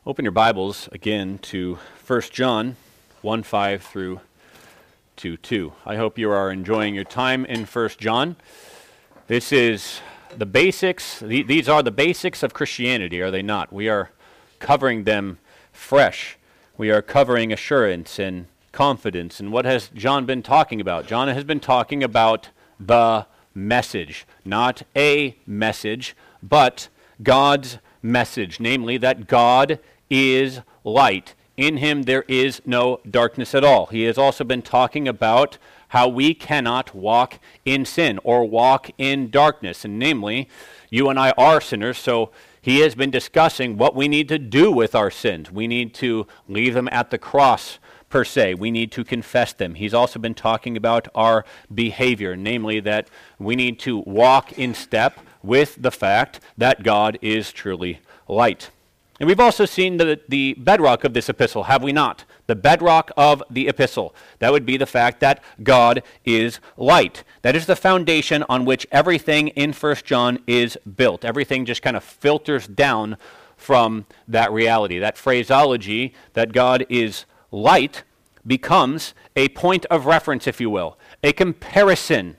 Open your Bibles again to 1 John 1:5 through 2:2. I hope you are enjoying your time in 1 John. This is the basics. These are the basics of Christianity, are they not? We are covering them fresh. We are covering assurance and confidence. And what has John been talking about? John has been talking about the message. Not a message, but God's message. Namely, that God is light. In him there is no darkness at all. He has also been talking about how we cannot walk in sin or walk in darkness. And namely, you and I are sinners, so he has been discussing what we need to do with our sins. We need to leave them at the cross, per se. We need to confess them. He's also been talking about our behavior, namely that we need to walk in step with the fact that God is truly light. And we've also seen the bedrock of this epistle, have we not? The bedrock of the epistle. That would be the fact that God is light. That is the foundation on which everything in 1 John is built. Everything just kind of filters down from that reality. That phraseology that God is light becomes a point of reference, if you will, a comparison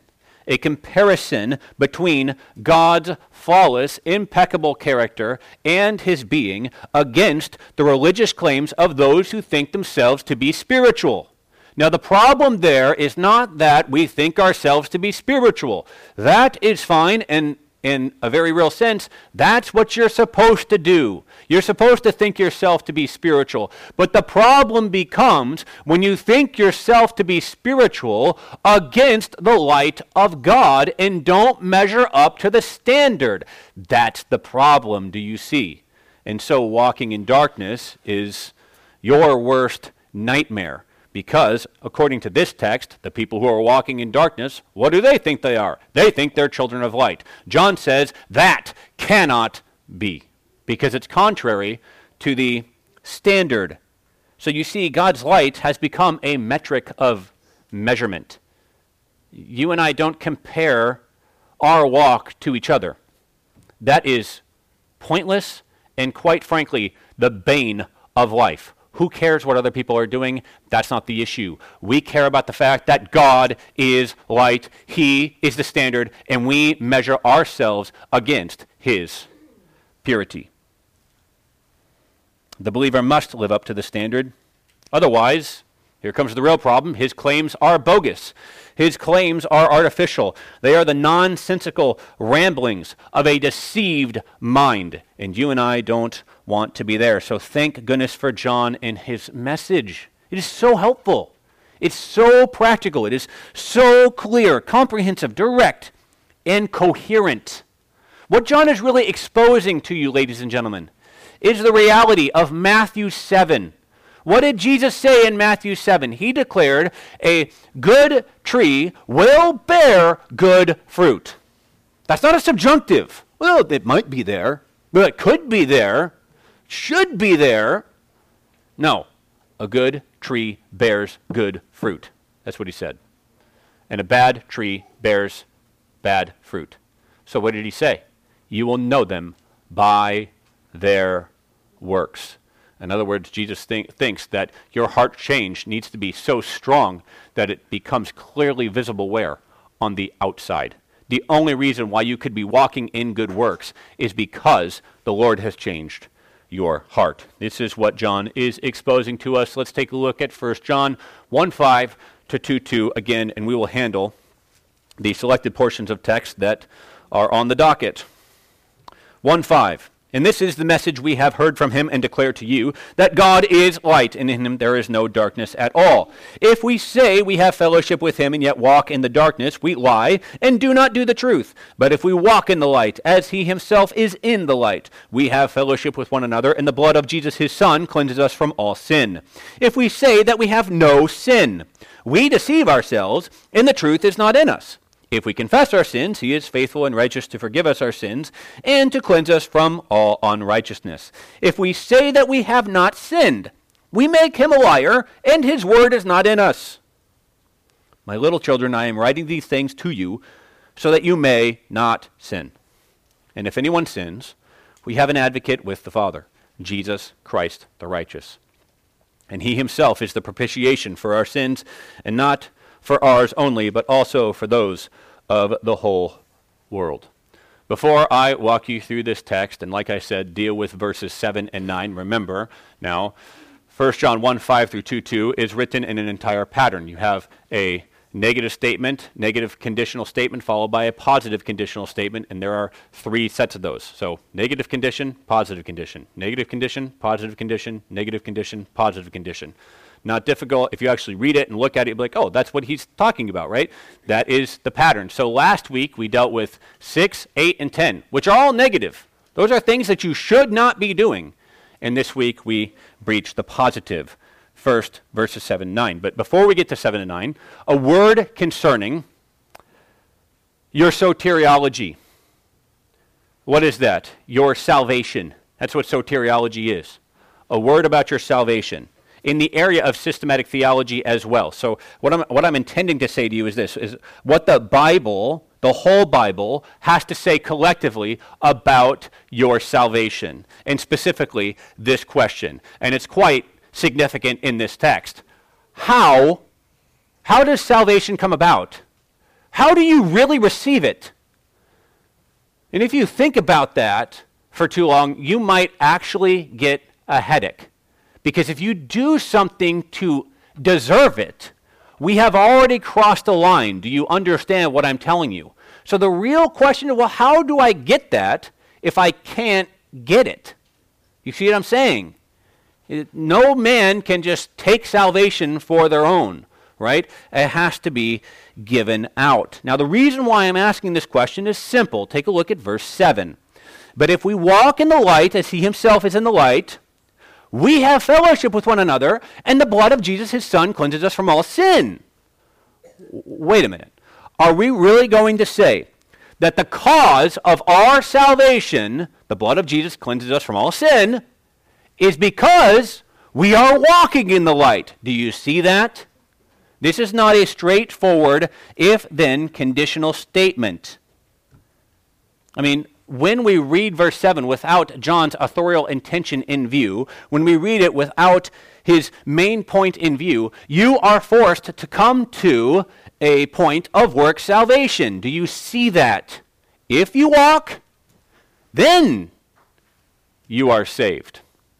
between God's flawless, impeccable character and his being against the religious claims of those who think themselves to be spiritual. Now, the problem there is not that we think ourselves to be spiritual. That is fine, and in a very real sense, that's what you're supposed to do. You're supposed to think yourself to be spiritual. But the problem becomes when you think yourself to be spiritual against the light of God and don't measure up to the standard. That's the problem, do you see? And so walking in darkness is your worst nightmare. Because, according to this text, the people who are walking in darkness, what do they think they are? They think they're children of light. John says that cannot be, because it's contrary to the standard. So you see, God's light has become a metric of measurement. You and I don't compare our walk to each other. That is pointless and, quite frankly, the bane of life. Who cares what other people are doing? That's not the issue. We care about the fact that God is light, he is the standard, and we measure ourselves against his purity. The believer must live up to the standard. Otherwise, here comes the real problem. His claims are bogus. His claims are artificial. They are the nonsensical ramblings of a deceived mind. And you and I don't want to be there. So thank goodness for John and his message. It is so helpful. It's so practical. It is so clear, comprehensive, direct, and coherent. What John is really exposing to you, ladies and gentlemen, is the reality of Matthew 7. What did Jesus say in Matthew 7? He declared, a good tree will bear good fruit. That's not a subjunctive. Well, it might be there. Well, it could be there. Should be there. No, a good tree bears good fruit. That's what he said. And a bad tree bears bad fruit. So what did he say? You will know them by their works. In other words, Jesus thinks that your heart change needs to be so strong that it becomes clearly visible where? On the outside. The only reason why you could be walking in good works is because the Lord has changed your heart. This is what John is exposing to us. Let's take a look at 1 John 1:5 to 2:2 again, and we will handle the selected portions of text that are on the docket. 1:5. And this is the message we have heard from him and declare to you, that God is light, and in him there is no darkness at all. If we say we have fellowship with him and yet walk in the darkness, we lie and do not do the truth. But if we walk in the light, as he himself is in the light, we have fellowship with one another, and the blood of Jesus his Son cleanses us from all sin. If we say that we have no sin, we deceive ourselves, and the truth is not in us. If we confess our sins, he is faithful and righteous to forgive us our sins and to cleanse us from all unrighteousness. If we say that we have not sinned, we make him a liar, and his word is not in us. My little children, I am writing these things to you so that you may not sin. And if anyone sins, we have an advocate with the Father, Jesus Christ the righteous. And he himself is the propitiation for our sins, and not for ours only, but also for those of the whole world. Before I walk you through this text, and like I said, deal with verses 7 and 9, remember now, 1 John 1, 5 through 2, is written in an entire pattern. You have a negative statement, negative conditional statement, followed by a positive conditional statement, and there are 3 sets of those. So negative condition, positive condition, negative condition, positive condition, negative condition, positive condition. Not difficult. If you actually read it and look at it, you'll be like, oh, that's what he's talking about, right? That is the pattern. So last week we dealt with 6, 8, and 10, which are all negative. Those are things that you should not be doing. And this week we breach the positive. First, verses 7 and 9. But before we get to 7 and 9, a word concerning your soteriology. What is that? Your salvation. That's what soteriology is. A word about your salvation in the area of systematic theology as well. So what I'm intending to say to you is this, is what the Bible, the whole Bible, has to say collectively about your salvation, and specifically this question. And it's quite significant in this text. How does salvation come about? How do you really receive it? And if you think about that for too long, you might actually get a headache. Because if you do something to deserve it, we have already crossed the line. Do you understand what I'm telling you? So the real question is, well, how do I get that if I can't get it? You see what I'm saying? No man can just take salvation for their own, right? It has to be given out. Now, the reason why I'm asking this question is simple. Take a look at verse 7. But if we walk in the light as he himself is in the light, we have fellowship with one another, and the blood of Jesus, his son, cleanses us from all sin. Wait a minute. Are we really going to say that the cause of our salvation, the blood of Jesus cleanses us from all sin, is because we are walking in the light? Do you see that? This is not a straightforward if-then conditional statement. I mean, when we read verse 7 without John's authorial intention in view, when we read it without his main point in view, you are forced to come to a point of work salvation. Do you see that? If you walk, then you are saved.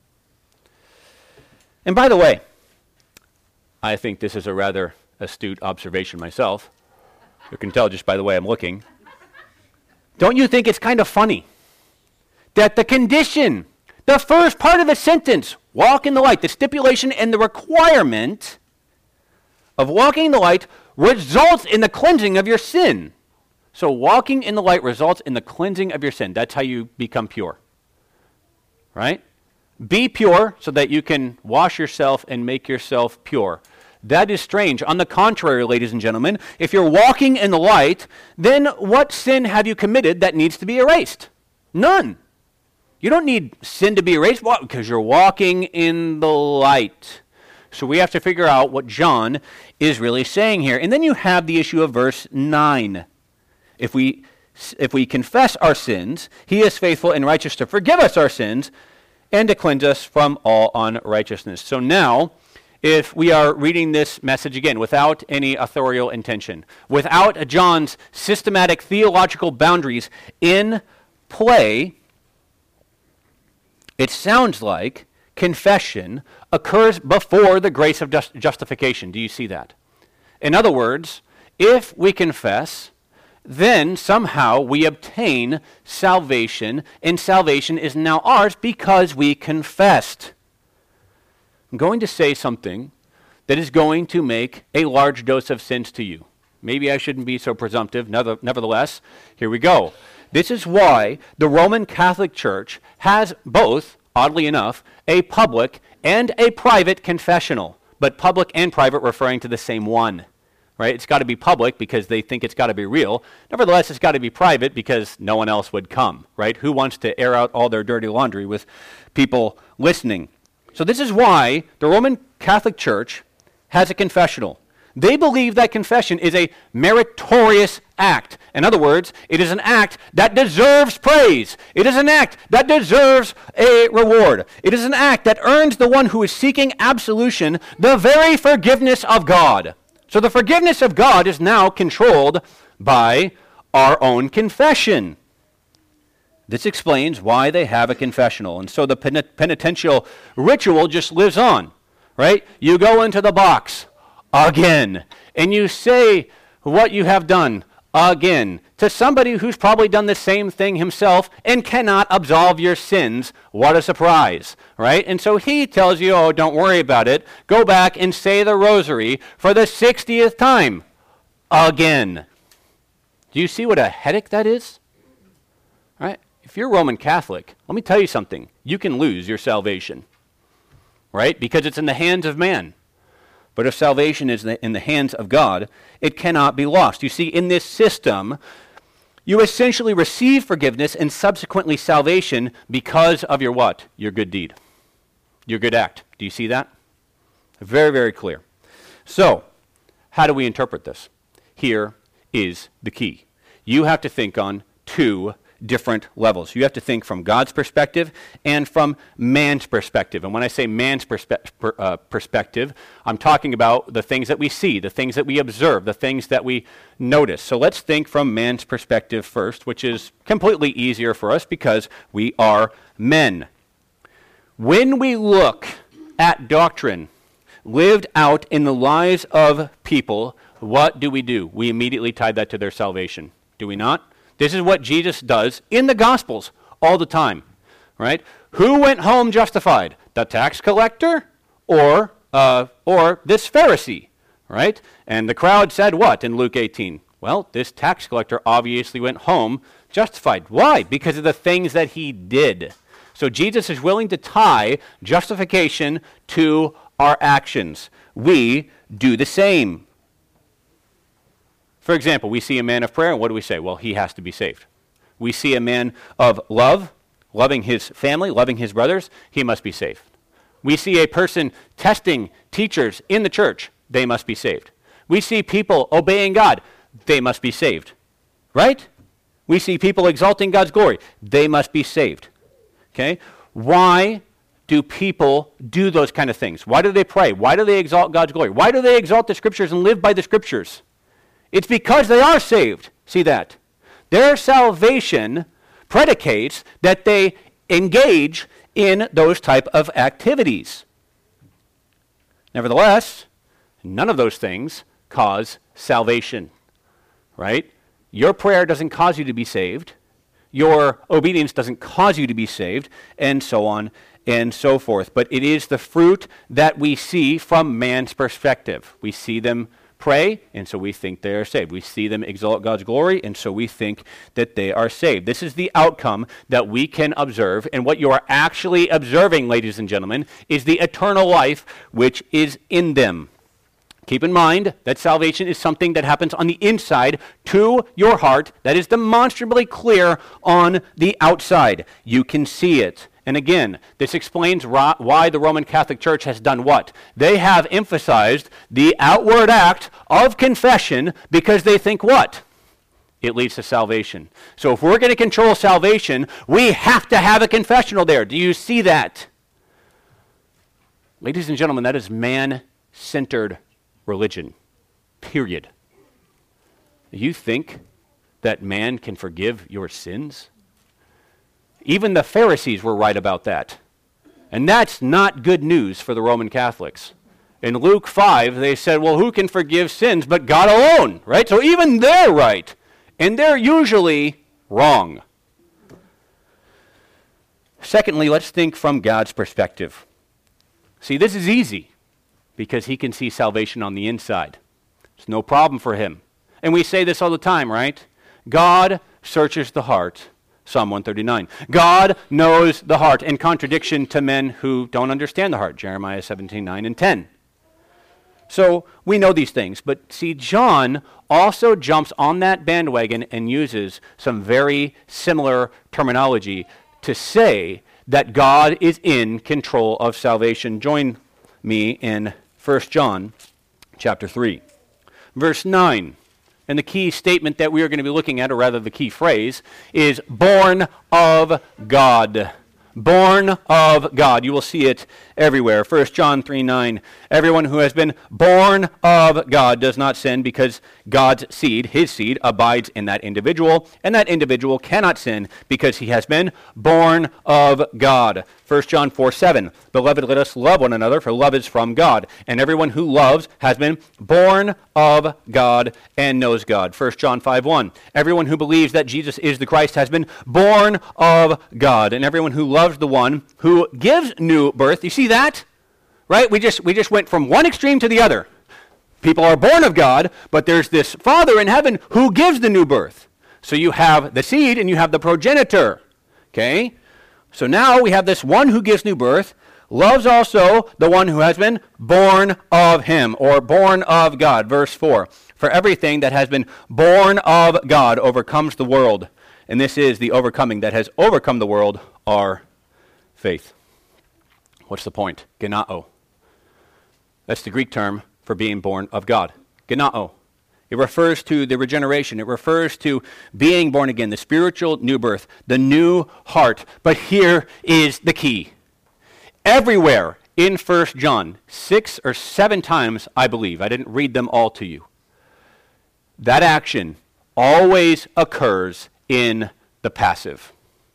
And by the way, I think this is a rather astute observation myself. You can tell just by the way I'm looking. Don't you think it's kind of funny that the condition, the first part of the sentence, walk in the light, the stipulation and the requirement of walking in the light results in the cleansing of your sin. So walking in the light results in the cleansing of your sin. That's how you become pure. Right? Be pure so that you can wash yourself and make yourself pure. That is strange. On the contrary, ladies and gentlemen, if you're walking in the light, then what sin have you committed that needs to be erased? None. You don't need sin to be erased. Why? Because you're walking in the light. So we have to figure out what John is really saying here. And then you have the issue of verse 9. If we confess our sins, he is faithful and righteous to forgive us our sins and to cleanse us from all unrighteousness. So now, if we are reading this message again without any authorial intention, without John's systematic theological boundaries in play, it sounds like confession occurs before the grace of justification. Do you see that? In other words, if we confess, then somehow we obtain salvation, and salvation is now ours because we confessed. I'm going to say something that is going to make a large dose of sense to you. Maybe I shouldn't be so presumptive. Nevertheless, here we go. This is why the Roman Catholic Church has both, oddly enough, a public and a private confessional, but public and private referring to the same one. Right? It's got to be public because they think it's got to be real. Nevertheless, it's got to be private because no one else would come. Right? Who wants to air out all their dirty laundry with people listening? So this is why the Roman Catholic Church has a confessional. They believe that confession is a meritorious act, In other words, it is an act that deserves praise. It is an act that deserves a reward. It is an act that earns the one who is seeking absolution the very forgiveness of God. So the forgiveness of God is now controlled by our own confession. This explains why they have a confessional. And so the penitential ritual just lives on, right? You go into the box again, and you say what you have done again to somebody who's probably done the same thing himself and cannot absolve your sins. What a surprise, right? And so he tells you, oh, don't worry about it. Go back and say the rosary for the 60th time again. Do you see what a headache that is? Right? If you're Roman Catholic, let me tell you something. You can lose your salvation, right? Because it's in the hands of man. But if salvation is in the hands of God, it cannot be lost. You see, in this system, you essentially receive forgiveness and subsequently salvation because of your what? Your good deed. Your good act. Do you see that? Very, very clear. So, how do we interpret this? Here is the key. You have to think on two different levels. You have to think from God's perspective and from man's perspective. And when I say man's perspective, I'm talking about the things that we see, the things that we observe, the things that we notice. So let's think from man's perspective first, which is completely easier for us because we are men. When we look at doctrine lived out in the lives of people, what do? We immediately tie that to their salvation. Do we not? This is what Jesus does in the Gospels all the time, right? Who went home justified? The tax collector or this Pharisee, right? And the crowd said what in Luke 18? Well, this tax collector obviously went home justified. Why? Because of the things that he did. So Jesus is willing to tie justification to our actions. We do the same. For example, we see a man of prayer, and what do we say? Well, he has to be saved. We see a man of love, loving his family, loving his brothers, he must be saved. We see a person testing teachers in the church, they must be saved. We see people obeying God, they must be saved. Right? We see people exalting God's glory, they must be saved. Okay? Why do people do those kind of things? Why do they pray? Why do they exalt God's glory? Why do they exalt the Scriptures and live by the Scriptures? It's because they are saved. See that? Their salvation predicates that they engage in those type of activities. Nevertheless, none of those things cause salvation, right? Your prayer doesn't cause you to be saved. Your obedience doesn't cause you to be saved, and so on and so forth. But it is the fruit that we see from man's perspective. We see them pray, and so we think they are saved. We see them exalt God's glory, and so we think that they are saved. This is the outcome that we can observe, and what you are actually observing, ladies and gentlemen, is the eternal life which is in them. Keep in mind that salvation is something that happens on the inside to your heart that is demonstrably clear on the outside. You can see it. And again, this explains why the Roman Catholic Church has done what? They have emphasized the outward act of confession because they think what? It leads to salvation. So if we're going to control salvation, we have to have a confessional there. Do you see that? Ladies and gentlemen, that is man-centered religion. Period. You think that man can forgive your sins? Even the Pharisees were right about that. And that's not good news for the Roman Catholics. In Luke 5, they said, well, who can forgive sins but God alone, right? So even they're right. And they're usually wrong. Secondly, let's think from God's perspective. See, this is easy because he can see salvation on the inside. It's no problem for him. And we say this all the time, right? God searches the heart. Psalm 139. God knows the heart, in contradiction to men who don't understand the heart. Jeremiah 17:9 and 10. So we know these things, but see, John also jumps on that bandwagon and uses some very similar terminology to say that God is in control of salvation. Join me in 1 John chapter 3. Verse 9. And the key statement that we are going to be looking at, or rather the key phrase, is born of God. Born of God. You will see it everywhere. 1 John 3:9. Everyone who has been born of God does not sin because God's seed, his seed, abides in that individual, and that individual cannot sin because he has been born of God. 1 John 4:7. Beloved, let us love one another, for love is from God, and everyone who loves has been born of God and knows God. 1 John 5:1. Everyone who believes that Jesus is the Christ has been born of God, and everyone who loves the one who gives new birth. You see that? Right? We just went from one extreme to the other. People are born of God, but there's this Father in heaven who gives the new birth. So you have the seed and you have the progenitor. Okay? So now we have this one who gives new birth, loves also the one who has been born of him, or born of God. Verse 4. For everything that has been born of God overcomes the world. And this is the overcoming that has overcome the world, our faith. What's the point? Genao. That's the Greek term for being born of God. Genao. It refers to the regeneration. It refers to being born again, the spiritual new birth, the new heart. But here is the key. Everywhere in 1 John, 6 or 7 times, I believe, I didn't read them all to you, that action always occurs in the passive.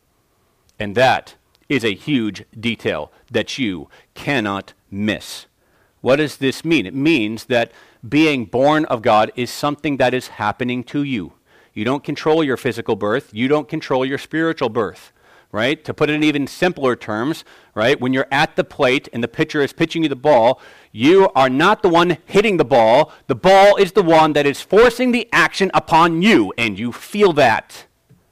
And that is a huge detail that you cannot miss. What does this mean? It means that being born of God is something that is happening to you. You don't control your physical birth. You don't control your spiritual birth, right? To put it in even simpler terms, right? When you're at the plate and the pitcher is pitching you the ball, you are not the one hitting the ball. The ball is the one that is forcing the action upon you, and you feel that.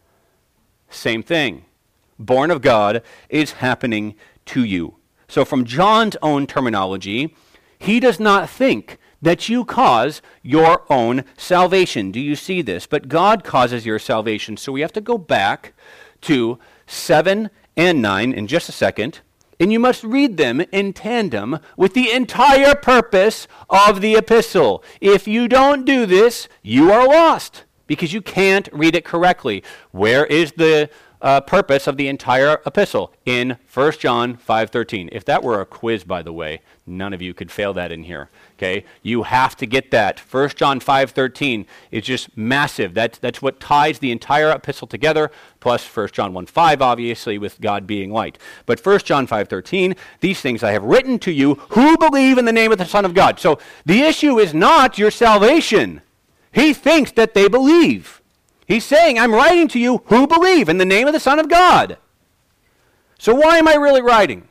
Same thing. Born of God is happening to you. So from John's own terminology, he does not think that you cause your own salvation. Do you see this? But God causes your salvation. So we have to go back to 7 and 9 in just a second, and you must read them in tandem with the entire purpose of the epistle. If you don't do this, you are lost because you can't read it correctly. Where is the purpose of the entire epistle? In 1 John 5:13. If that were a quiz, by the way, none of you could fail that in here. Okay, you have to get that. 1 John 5:13 is just massive. That's what ties the entire epistle together, plus 1 John 1:5, obviously, with God being light. But 1 John 5:13, these things I have written to you who believe in the name of the Son of God. So the issue is not your salvation. He thinks that they believe. He's saying, I'm writing to you who believe in the name of the Son of God. So why am I really writing?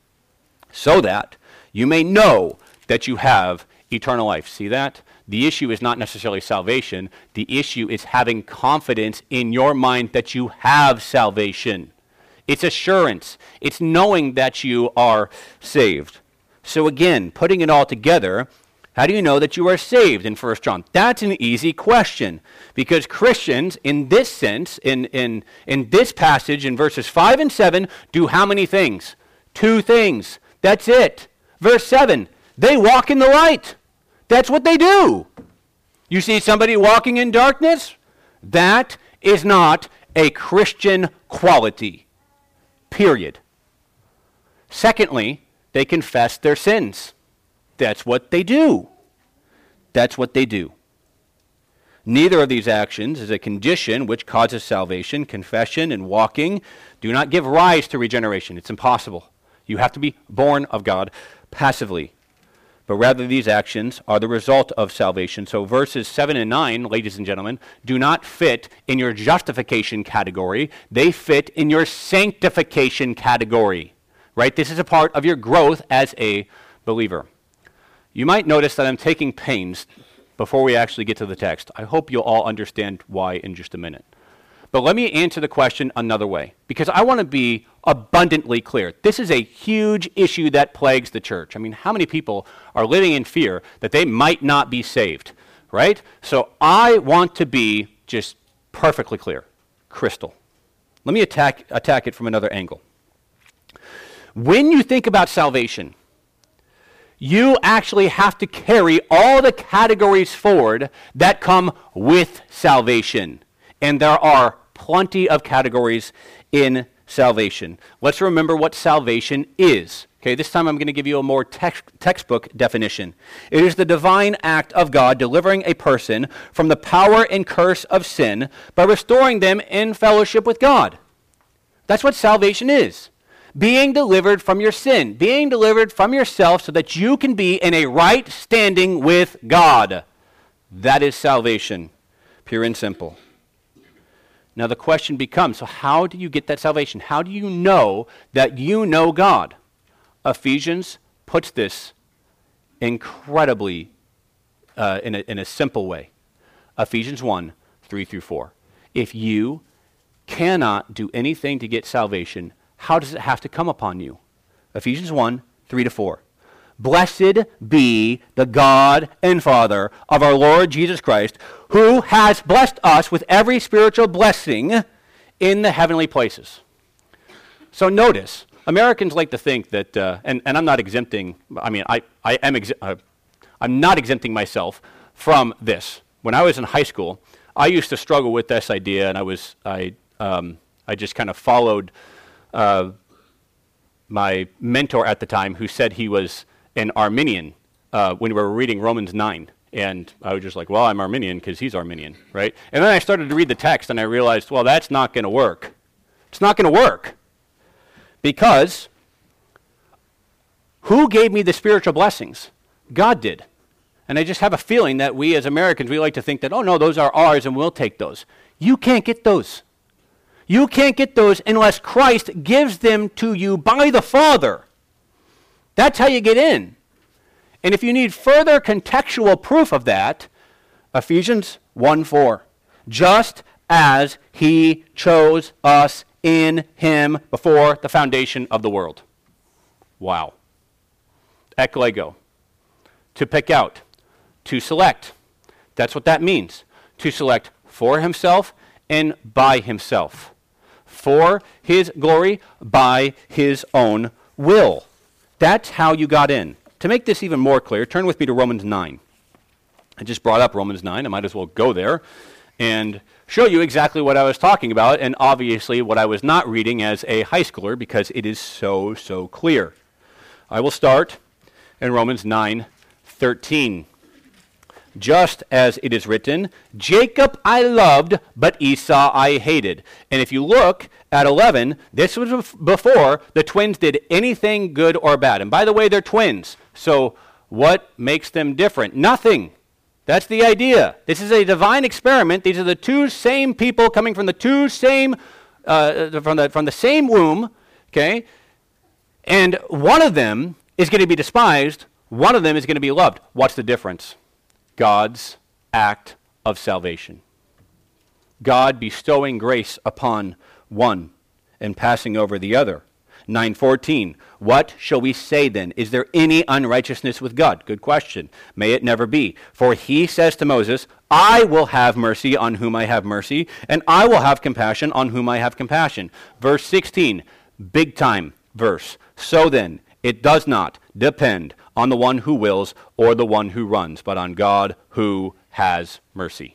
So that you may know that you have eternal life. See that? The issue is not necessarily salvation. The issue is having confidence in your mind that you have salvation. It's assurance. It's knowing that you are saved. So again, putting it all together, how do you know that you are saved in 1 John? That's an easy question, because Christians, in this sense, in this passage, in verses 5 and 7, do how many things? 2 things. That's it. Verse 7, they walk in the light. That's what they do. You see somebody walking in darkness? That is not a Christian quality. Period. Secondly, they confess their sins. That's what they do. That's what they do. Neither of these actions is a condition which causes salvation. Confession and walking do not give rise to regeneration. It's impossible. You have to be born of God passively. But rather these actions are the result of salvation. So verses 7 and 9, ladies and gentlemen, do not fit in your justification category. They fit in your sanctification category. Right? This is a part of your growth as a believer. You might notice that I'm taking pains before we actually get to the text. I hope you'll all understand why in just a minute. But let me answer the question another way, because I want to be abundantly clear. This is a huge issue that plagues the church. I mean, how many people are living in fear that they might not be saved, right? So I want to be just perfectly clear, crystal. Let me attack it from another angle. When you think about salvation, You actually have to carry all the categories forward that come with salvation. And there are plenty of categories in salvation. Let's remember what salvation is. Okay, this time I'm going to give you a more textbook definition. It is the divine act of God delivering a person from the power and curse of sin by restoring them in fellowship with God. That's what salvation is. Being delivered from your sin, being delivered from yourself so that you can be in a right standing with God. That is salvation, pure and simple. Now the question becomes, so how do you get that salvation? How do you know that you know God? Ephesians puts this incredibly in a simple way. Ephesians 1, 3 through 4. If you cannot do anything to get salvation, how does it have to come upon you? Ephesians 1, 3 to 4. Blessed be the God and Father of our Lord Jesus Christ, who has blessed us with every spiritual blessing in the heavenly places. So notice, Americans like to think that, and I'm not exempting, I'm not exempting myself from this. When I was in high school, I used to struggle with this idea, and I just kind of followed my mentor at the time, who said he was an Arminian when we were reading Romans 9. And I was just like, well, I'm Arminian because he's Arminian, right? And then I started to read the text, and I realized, well, that's not going to work. It's not going to work. Because who gave me the spiritual blessings? God did. And I just have a feeling that we as Americans, we like to think that, oh, no, those are ours and we'll take those. You can't get those. You can't get those unless Christ gives them to you by the Father. That's how you get in. And if you need further contextual proof of that, Ephesians 1:4. Just as he chose us in him before the foundation of the world. Wow. Eklego. To pick out. To select. That's what that means. To select for himself and by himself. For his glory, by his own will. That's how you got in. To make this even more clear, turn with me to Romans 9. I just brought up Romans 9. I might as well go there and show you exactly what I was talking about, and obviously what I was not reading as a high schooler, because it is so clear. I will start in Romans 9:13. Just as it is written, Jacob I loved, but Esau I hated. And if you look at 11, this was before the twins did anything good or bad. And by the way, they're twins. So what makes them different? Nothing. That's the idea. This is a divine experiment. These are the two same people coming from the two same, from the same womb, okay? And one of them is going to be despised. One of them is going to be loved. What's the difference? God's act of salvation. God bestowing grace upon one and passing over the other. 9:14. What shall we say then? Is there any unrighteousness with God? Good question. May it never be. For he says to Moses, I will have mercy on whom I have mercy, and I will have compassion on whom I have compassion. Verse 16. Big time verse. So then, it does not depend on the one who wills or the one who runs, but on God who has mercy.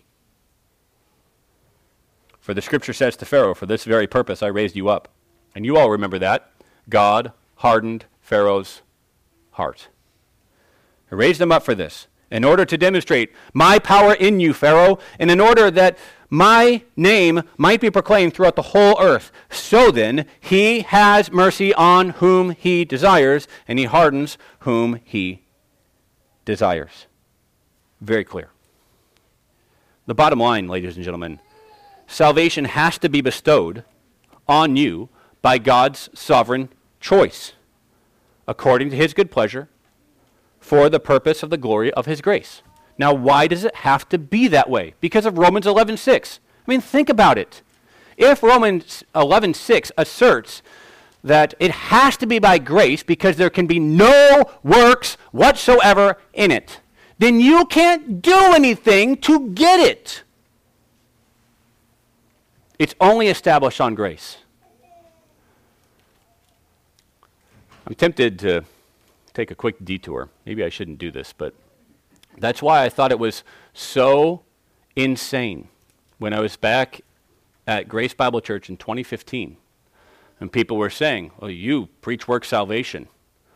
For the scripture says to Pharaoh, for this very purpose I raised you up. And you all remember that. God hardened Pharaoh's heart. I raised him up for this, in order to demonstrate my power in you, Pharaoh, and in order that my name might be proclaimed throughout the whole earth. So then, he has mercy on whom he desires, and he hardens whom he desires. Very clear. The bottom line, ladies and gentlemen, salvation has to be bestowed on you by God's sovereign choice, according to his good pleasure, for the purpose of the glory of his grace. Now, why does it have to be that way? Because of Romans 11:6. I mean, think about it. If Romans 11:6 asserts that it has to be by grace because there can be no works whatsoever in it, then you can't do anything to get it. It's only established on grace. I'm tempted to take a quick detour. Maybe I shouldn't do this, but that's why I thought it was so insane when I was back at Grace Bible Church in 2015, and people were saying, well, you preach work salvation.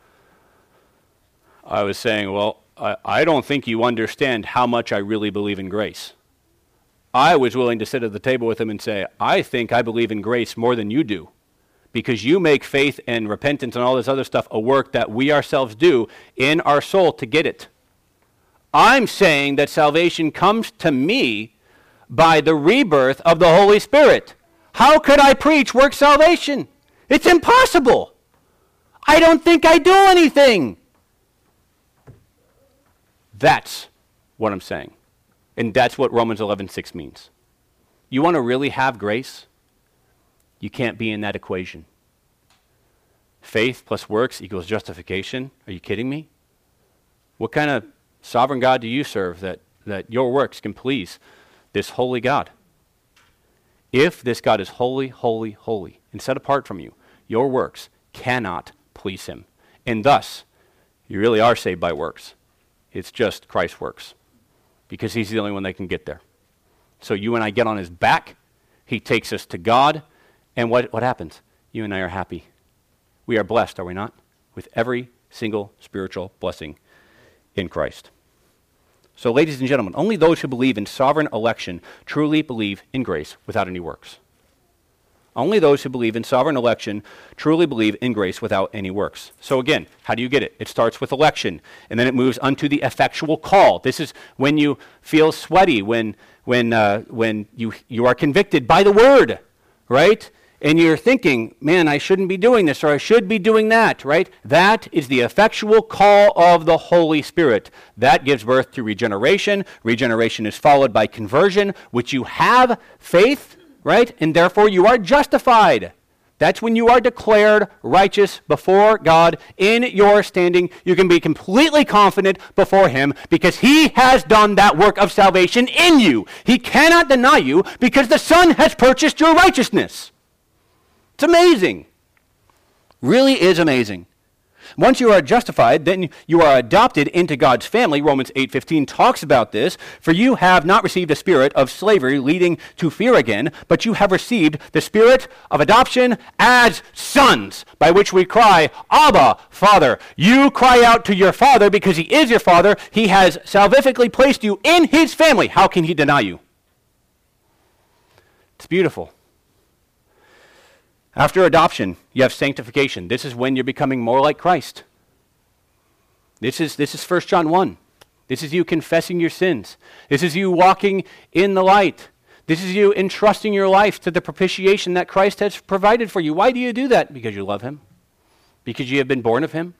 I was saying, well, I don't think you understand how much I really believe in grace. I was willing to sit at the table with them and say, I think I believe in grace more than you do, because you make faith and repentance and all this other stuff a work that we ourselves do in our soul to get it. I'm saying that salvation comes to me by the rebirth of the Holy Spirit. How could I preach work salvation? It's impossible. I don't think I do anything. That's what I'm saying. And that's what Romans 11:6 means. You want to really have grace? You can't be in that equation. Faith plus works equals justification. Are you kidding me? What kind of sovereign God do you serve that your works can please this holy God? If this God is holy, holy, holy, and set apart from you, your works cannot please him. And thus, you really are saved by works. It's just Christ's works, because he's the only one that can get there. So you and I get on his back, he takes us to God, and what happens? You and I are happy. We are blessed, are we not? With every single spiritual blessing in Christ. So ladies and gentlemen, only those who believe in sovereign election truly believe in grace without any works. Only those who believe in sovereign election truly believe in grace without any works. So again, how do you get it? It starts with election, and then it moves unto the effectual call. This is when you feel sweaty, when you are convicted by the word, right? And you're thinking, man, I shouldn't be doing this, or I should be doing that, right? That is the effectual call of the Holy Spirit. That gives birth to regeneration. Regeneration is followed by conversion, which you have faith, right? And therefore you are justified. That's when you are declared righteous before God in your standing. You can be completely confident before him because he has done that work of salvation in you. He cannot deny you because the Son has purchased your righteousness. It's amazing. Really is amazing. Once you are justified, then you are adopted into God's family. Romans 8:15 talks about this. For you have not received a spirit of slavery leading to fear again, but you have received the spirit of adoption as sons, by which we cry, Abba, Father. You cry out to your Father because he is your Father. He has salvifically placed you in his family. How can he deny you? It's beautiful. After adoption, you have sanctification. This is when you're becoming more like Christ. This is 1 John 1. This is you confessing your sins. This is you walking in the light. This is you entrusting your life to the propitiation that Christ has provided for you. Why do you do that? Because you love him. Because you have been born of him.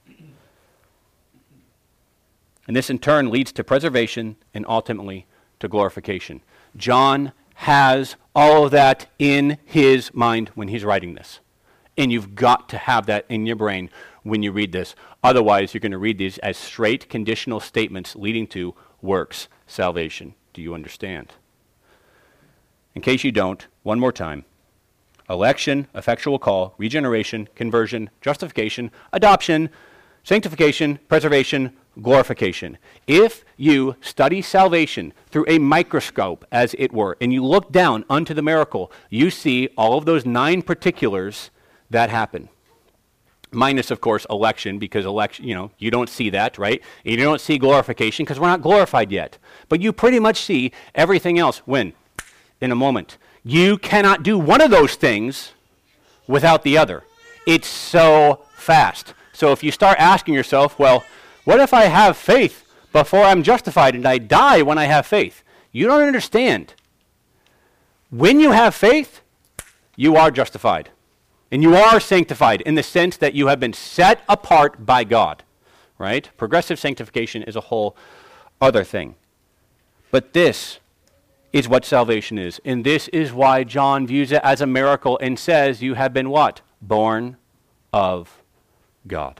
And this in turn leads to preservation and ultimately to glorification. John has all of that in his mind when he's writing this. And you've got to have that in your brain when you read this. Otherwise, you're going to read these as straight conditional statements leading to works salvation. Do you understand? In case you don't, one more time. Election, effectual call, regeneration, conversion, justification, adoption, sanctification, preservation, glorification. If you study salvation through a microscope, as it were, and you look down unto the miracle, you see all of those 9 particulars that happen. Minus, of course, election, because election, you don't see that, right? And you don't see glorification because we're not glorified yet. But you pretty much see everything else when? In a moment. You cannot do one of those things without the other. It's so fast. So if you start asking yourself, well, what if I have faith before I'm justified and I die when I have faith? You don't understand. When you have faith, you are justified. And you are sanctified in the sense that you have been set apart by God. Right? Progressive sanctification is a whole other thing. But this is what salvation is. And this is why John views it as a miracle and says you have been what? Born of God.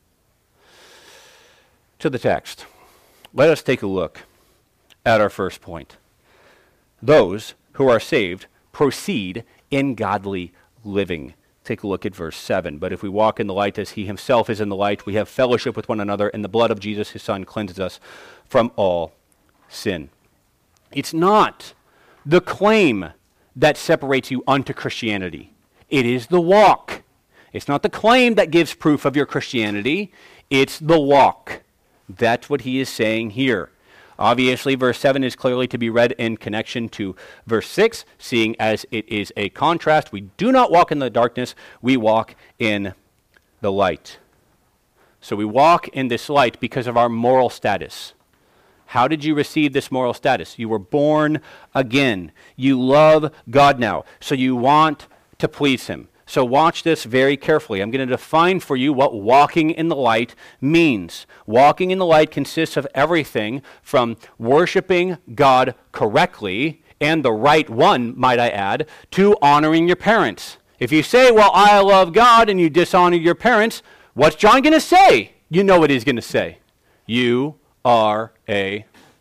To the text. Let us take a look at our first point. Those who are saved proceed in godly living. Take a look at verse 7. But if we walk in the light as he himself is in the light, we have fellowship with one another, and the blood of Jesus, his son, cleanses us from all sin. It's not the claim that separates you unto Christianity. It is the walk. It's not the claim that gives proof of your Christianity. It's the walk. That's what he is saying here. Obviously, verse 7 is clearly to be read in connection to verse 6, seeing as it is a contrast. We do not walk in the darkness, we walk in the light. So we walk in this light because of our moral status. How did you receive this moral status? You were born again. You love God now, so you want to please him. So watch this very carefully. I'm going to define for you what walking in the light means. Walking in the light consists of everything from worshiping God correctly, and the right one, might I add, to honoring your parents. If you say, well, I love God, and you dishonor your parents, what's John going to say? You know what he's going to say. You are a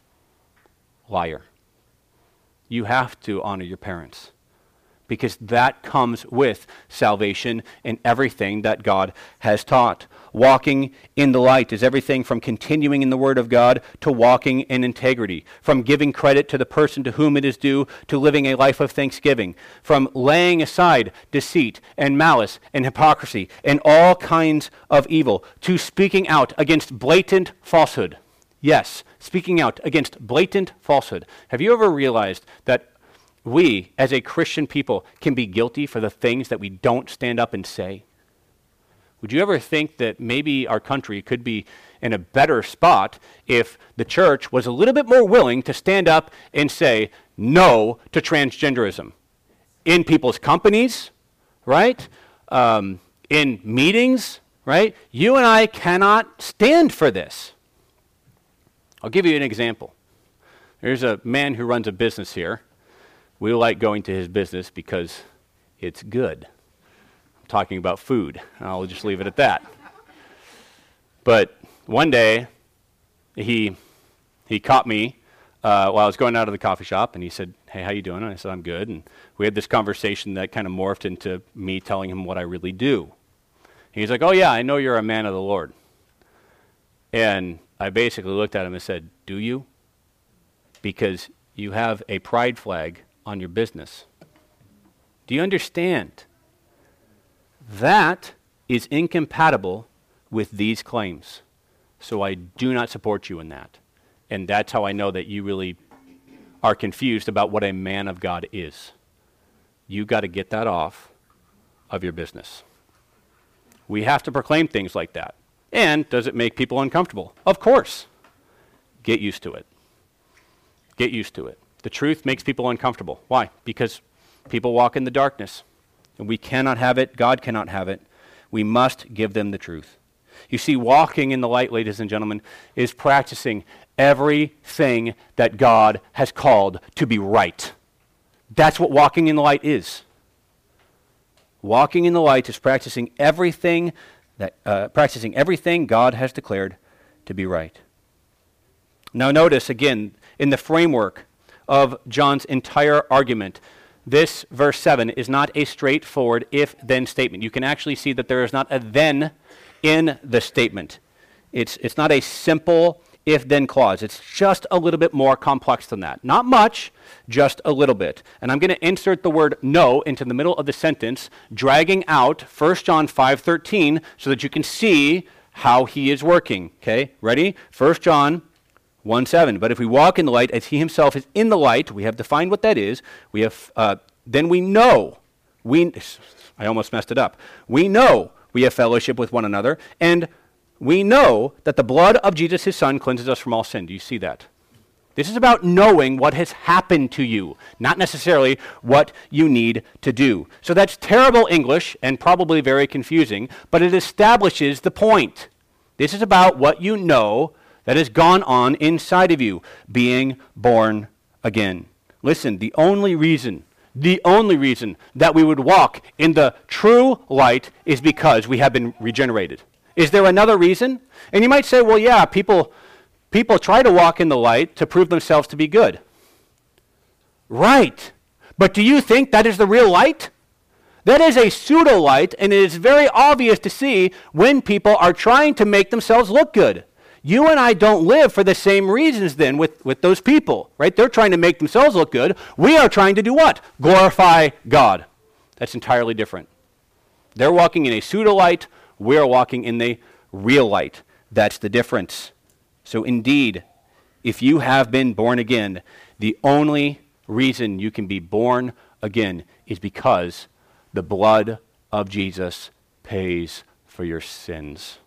liar. You have to honor your parents, because that comes with salvation and everything that God has taught. Walking in the light is everything from continuing in the Word of God to walking in integrity, from giving credit to the person to whom it is due to living a life of thanksgiving, from laying aside deceit and malice and hypocrisy and all kinds of evil, to speaking out against blatant falsehood. Yes, speaking out against blatant falsehood. Have you ever realized that we, as a Christian people, can be guilty for the things that we don't stand up and say? Would you ever think that maybe our country could be in a better spot if the church was a little bit more willing to stand up and say no to transgenderism? In people's companies, right? In meetings, right? You and I cannot stand for this. I'll give you an example. There's a man who runs a business here. We like going to his business because it's good. I'm talking about food. I'll just leave it at that. But one day, he caught me while I was going out of the coffee shop, and he said, hey, how you doing? And I said, I'm good. And we had this conversation that kind of morphed into me telling him what I really do. He's like, oh yeah, I know you're a man of the Lord. And I basically looked at him and said, do you? Because you have a pride flag on your business. Do you understand? That is incompatible with these claims. So I do not support you in that. And that's how I know that you really are confused about what a man of God is. You got to get that off of your business. We have to proclaim things like that. And does it make people uncomfortable? Of course. Get used to it. Get used to it. The truth makes people uncomfortable. Why? Because people walk in the darkness. And we cannot have it. God cannot have it. We must give them the truth. You see, walking in the light, ladies and gentlemen, is practicing everything that God has called to be right. That's what walking in the light is. Walking in the light is practicing everything God has declared to be right. Now notice, again, in the framework of John's entire argument, this verse 7 is not a straightforward if-then statement. You can actually see that there is not a then in the statement. It's not a simple if-then clause. It's just a little bit more complex than that. Not much, just a little bit. And I'm going to insert the word no into the middle of the sentence, dragging out 1 John 5:13 so that you can see how he is working. Okay, ready? 1 John 1:7. But if we walk in the light as he himself is in the light, we have defined what that is. We have then we know. I almost messed it up. We know we have fellowship with one another, and we know that the blood of Jesus, his son, cleanses us from all sin. Do you see that? This is about knowing what has happened to you, not necessarily what you need to do. So that's terrible English and probably very confusing, but it establishes the point. This is about what you know that has gone on inside of you, being born again. Listen, the only reason that we would walk in the true light is because we have been regenerated. Is there another reason? And you might say, well, yeah, people try to walk in the light to prove themselves to be good. Right. But do you think that is the real light? That is a pseudo-light, and it is very obvious to see when people are trying to make themselves look good. You and I don't live for the same reasons then with those people, right? They're trying to make themselves look good. We are trying to do what? Glorify God. That's entirely different. They're walking in a pseudo-light. We're walking in the real light. That's the difference. So indeed, if you have been born again, the only reason you can be born again is because the blood of Jesus pays for your sins.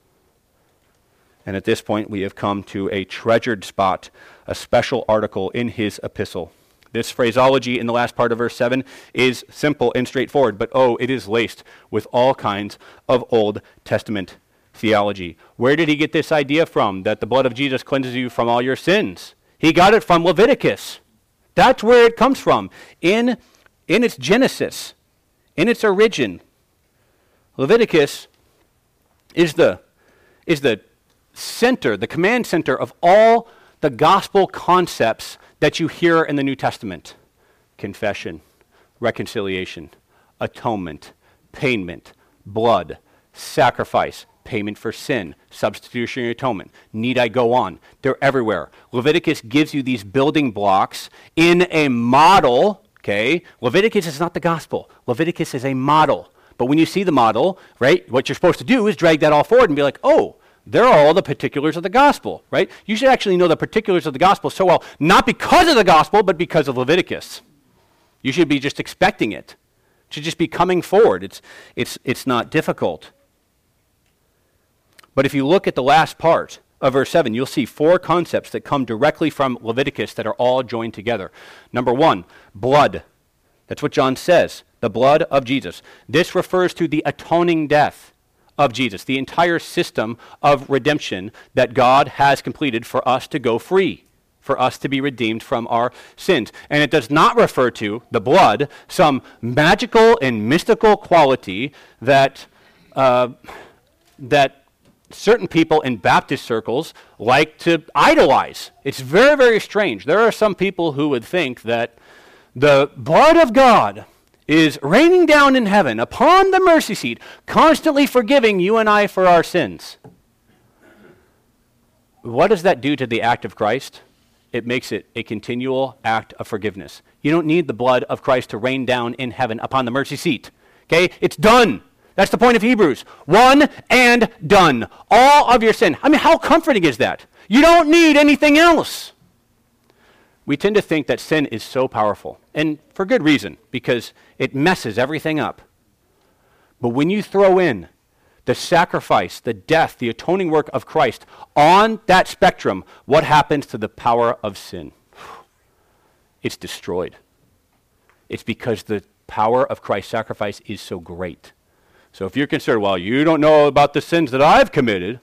And at this point, we have come to a treasured spot, a special article in his epistle. This phraseology in the last part of verse 7 is simple and straightforward, but it is laced with all kinds of Old Testament theology. Where did he get this idea from, that the blood of Jesus cleanses you from all your sins? He got it from Leviticus. That's where it comes from. In its genesis, in its origin, Leviticus is the center, the command center of all the gospel concepts that you hear in the New Testament. Confession, reconciliation, atonement, payment, blood, sacrifice, payment for sin, substitutionary atonement. Need I go on? They're everywhere. Leviticus gives you these building blocks in a model, okay? Leviticus is not the gospel. Leviticus is a model. But when you see the model, right, what you're supposed to do is drag that all forward and be like, there are all the particulars of the gospel, right? You should actually know the particulars of the gospel so well, not because of the gospel, but because of Leviticus. You should be just expecting it. It should just be coming forward. It's not difficult. But if you look at the last part of verse 7, you'll see 4 concepts that come directly from Leviticus that are all joined together. Number 1, blood. That's what John says, the blood of Jesus. This refers to the atoning death of Jesus, the entire system of redemption that God has completed for us to go free, for us to be redeemed from our sins. And it does not refer to the blood, some magical and mystical quality that certain people in Baptist circles like to idolize. It's very, very strange. There are some people who would think that the blood of God is raining down in heaven upon the mercy seat, constantly forgiving you and I for our sins. What does that do to the act of Christ? It makes it a continual act of forgiveness. You don't need the blood of Christ to rain down in heaven upon the mercy seat. Okay? It's done. That's the point of Hebrews. One and done. All of your sin. I mean, how comforting is that? You don't need anything else. We tend to think that sin is so powerful, and for good reason, because it messes everything up. But when you throw in the sacrifice, the death, the atoning work of Christ on that spectrum, what happens to the power of sin? It's destroyed. It's because the power of Christ's sacrifice is so great. So if you're concerned, well, you don't know about the sins that I've committed.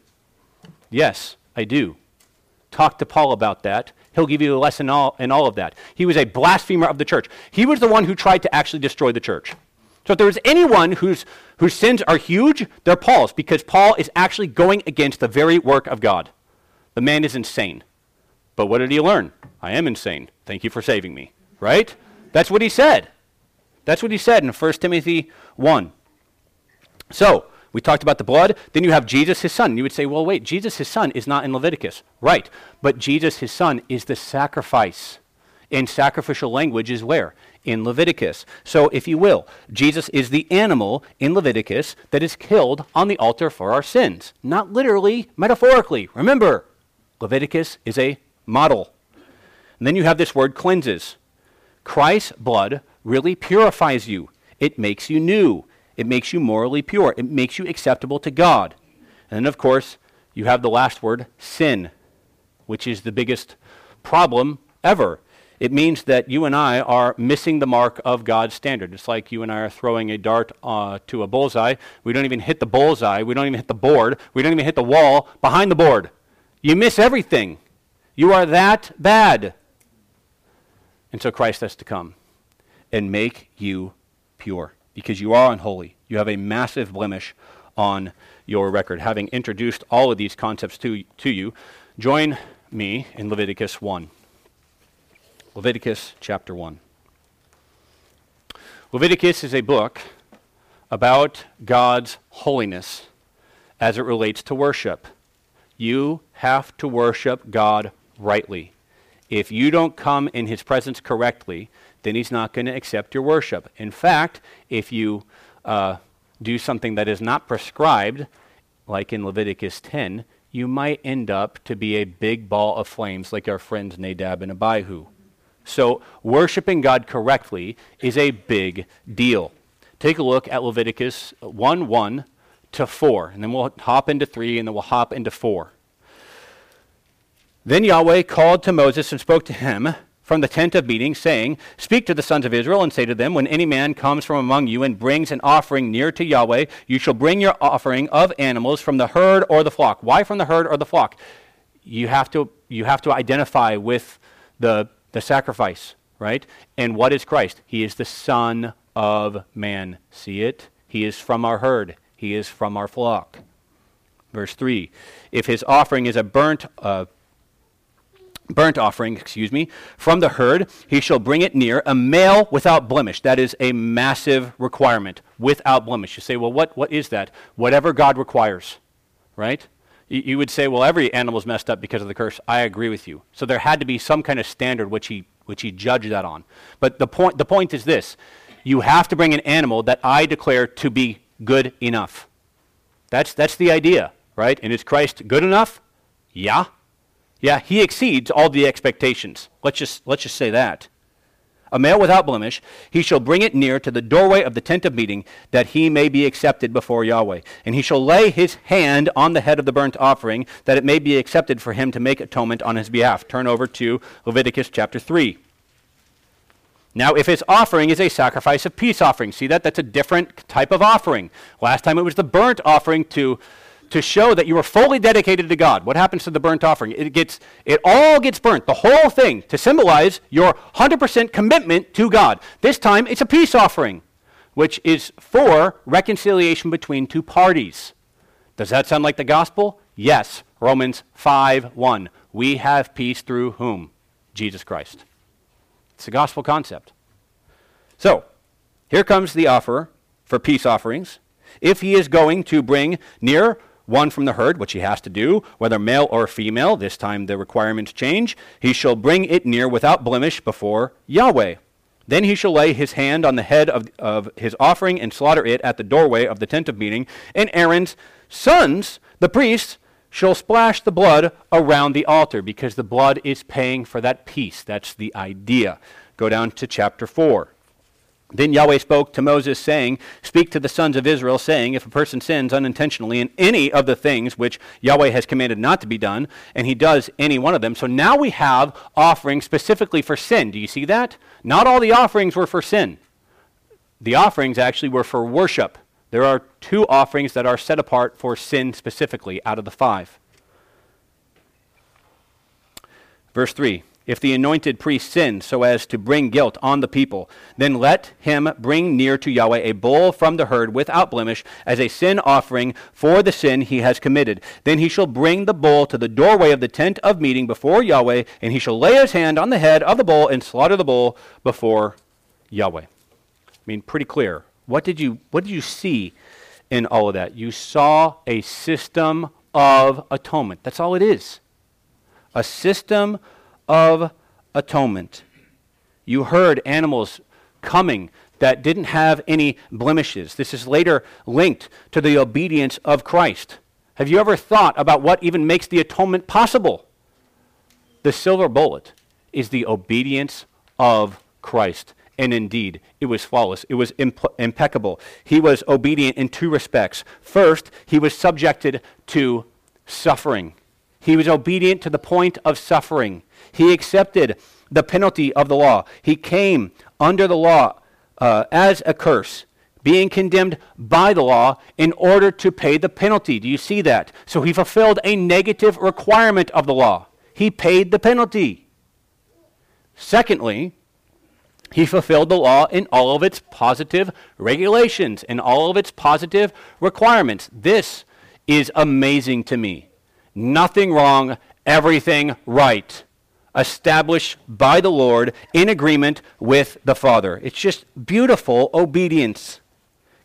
Yes, I do. Talk to Paul about that. He'll give you a lesson in all of that. He was a blasphemer of the church. He was the one who tried to actually destroy the church. So if there was anyone whose sins are huge, they're Paul's, because Paul is actually going against the very work of God. The man is insane. But what did he learn? I am insane. Thank you for saving me. Right? That's what he said. That's what he said in 1 Timothy 1. So, we talked about the blood. Then you have Jesus, his son. You would say, well, wait, Jesus, his son, is not in Leviticus. Right. But Jesus, his son, is the sacrifice. And sacrificial language is where? In Leviticus. So, if you will, Jesus is the animal in Leviticus that is killed on the altar for our sins. Not literally, metaphorically. Remember, Leviticus is a model. And then you have this word cleanses. Christ's blood really purifies you. It makes you new. It makes you morally pure. It makes you acceptable to God. And then, of course, you have the last word, sin, which is the biggest problem ever. It means that you and I are missing the mark of God's standard. It's like you and I are throwing a dart to a bullseye. We don't even hit the bullseye. We don't even hit the board. We don't even hit the wall behind the board. You miss everything. You are that bad. And so Christ has to come and make you pure, because you are unholy. You have a massive blemish on your record. Having introduced all of these concepts to you, join me in Leviticus 1. Leviticus chapter 1. Leviticus is a book about God's holiness as it relates to worship. You have to worship God rightly. If you don't come in his presence correctly, then he's not going to accept your worship. In fact, if you do something that is not prescribed, like in Leviticus 10, you might end up to be a big ball of flames like our friends Nadab and Abihu. So worshiping God correctly is a big deal. Take a look at Leviticus 1:1 to 4, and then we'll hop into 3, and then we'll hop into 4. Then Yahweh called to Moses and spoke to him from the tent of meeting, saying, Speak to the sons of Israel and say to them, When any man comes from among you and brings an offering near to Yahweh, you shall bring your offering of animals from the herd or the flock. Why from the herd or the flock? You have to identify with the sacrifice, right? And what is Christ? He is the Son of Man. See it? He is from our herd. He is from our flock. Verse 3, if his offering is a burnt offering, from the herd, he shall bring it near, a male without blemish. That is a massive requirement, without blemish. You say, well, what is that? Whatever God requires, right? You would say, well, every animal's messed up because of the curse. I agree with you. So there had to be some kind of standard which he judged that on. But the point is this. You have to bring an animal that I declare to be good enough. That's the idea, right? And is Christ good enough? Yeah. Yeah, he exceeds all the expectations. Let's just say that. A male without blemish, he shall bring it near to the doorway of the tent of meeting, that he may be accepted before Yahweh. And he shall lay his hand on the head of the burnt offering, that it may be accepted for him to make atonement on his behalf. Turn over to Leviticus chapter 3. Now, if his offering is a sacrifice of peace offering, see that? That's a different type of offering. Last time it was the burnt offering to show that you were fully dedicated to God. What happens to the burnt offering? It all gets burnt, the whole thing, to symbolize your 100% commitment to God. This time, it's a peace offering, which is for reconciliation between two parties. Does that sound like the gospel? Yes. Romans 5:1. We have peace through whom? Jesus Christ. It's a gospel concept. So, here comes the offer for peace offerings. If he is going to bring near one from the herd, which he has to do, whether male or female, this time the requirements change, he shall bring it near without blemish before Yahweh. Then he shall lay his hand on the head of his offering and slaughter it at the doorway of the tent of meeting, and Aaron's sons, the priests, shall splash the blood around the altar, because the blood is paying for that peace. That's the idea. Go down to chapter 4. Then Yahweh spoke to Moses, saying, Speak to the sons of Israel, saying, If a person sins unintentionally in any of the things which Yahweh has commanded not to be done, and he does any one of them. So now we have offerings specifically for sin. Do you see that? Not all the offerings were for sin. The offerings actually were for worship. There are 2 offerings that are set apart for sin specifically out of the 5. Verse 3. If the anointed priest sins so as to bring guilt on the people, then let him bring near to Yahweh a bull from the herd without blemish as a sin offering for the sin he has committed. Then he shall bring the bull to the doorway of the tent of meeting before Yahweh, and he shall lay his hand on the head of the bull and slaughter the bull before Yahweh. I mean, pretty clear. What did you see in all of that? You saw a system of atonement. That's all it is. A system of atonement. You heard animals coming that didn't have any blemishes. This is later linked to the obedience of Christ. Have you ever thought about what even makes the atonement possible? The silver bullet is the obedience of Christ. And indeed, it was flawless. It was impeccable. He was obedient in 2 respects. First, he was subjected to suffering. He was obedient to the point of suffering. He accepted the penalty of the law. He came under the law as a curse, being condemned by the law in order to pay the penalty. Do you see that? So he fulfilled a negative requirement of the law. He paid the penalty. Secondly, he fulfilled the law in all of its positive regulations, in all of its positive requirements. This is amazing to me. Nothing wrong, everything right. Established by the Lord in agreement with the Father. It's just beautiful obedience.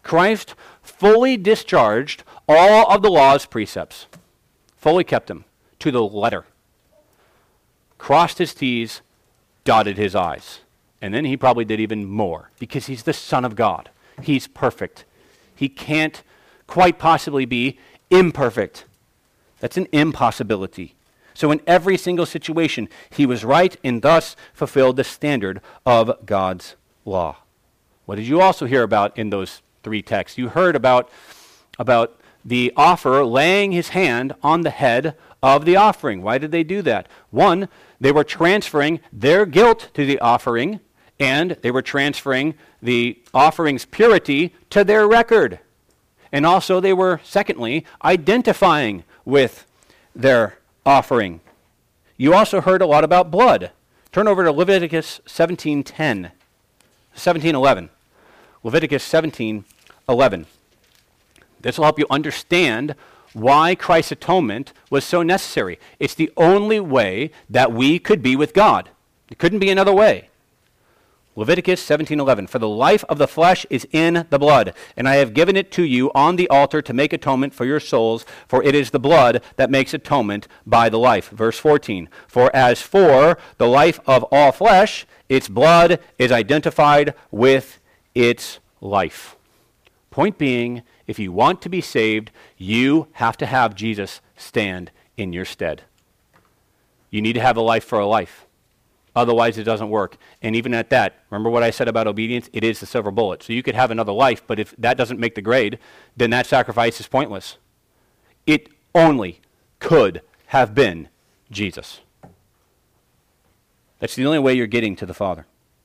Christ fully discharged all of the law's precepts, fully kept them to the letter, crossed his T's, dotted his I's. And then he probably did even more because he's the Son of God. He's perfect. He can't quite possibly be imperfect. That's an impossibility. So in every single situation, he was right and thus fulfilled the standard of God's law. What did you also hear about in those three texts? You heard about the offerer laying his hand on the head of the offering. Why did they do that? One, they were transferring their guilt to the offering, and they were transferring the offering's purity to their record. And also they were, secondly, identifying with their offering. You also heard a lot about blood. Turn over to Leviticus 17:11. Leviticus 17:11. This will help you understand why Christ's atonement was so necessary. It's the only way that we could be with God. It couldn't be another way. Leviticus 17:11, for the life of the flesh is in the blood, and I have given it to you on the altar to make atonement for your souls, for it is the blood that makes atonement by the life. Verse 14, for as for the life of all flesh, its blood is identified with its life. Point being, if you want to be saved, you have to have Jesus stand in your stead. You need to have a life for a life. Otherwise, it doesn't work. And even at that, remember what I said about obedience? It is the silver bullet. So you could have another life, but if that doesn't make the grade, then that sacrifice is pointless. It only could have been Jesus. That's the only way you're getting to the Father.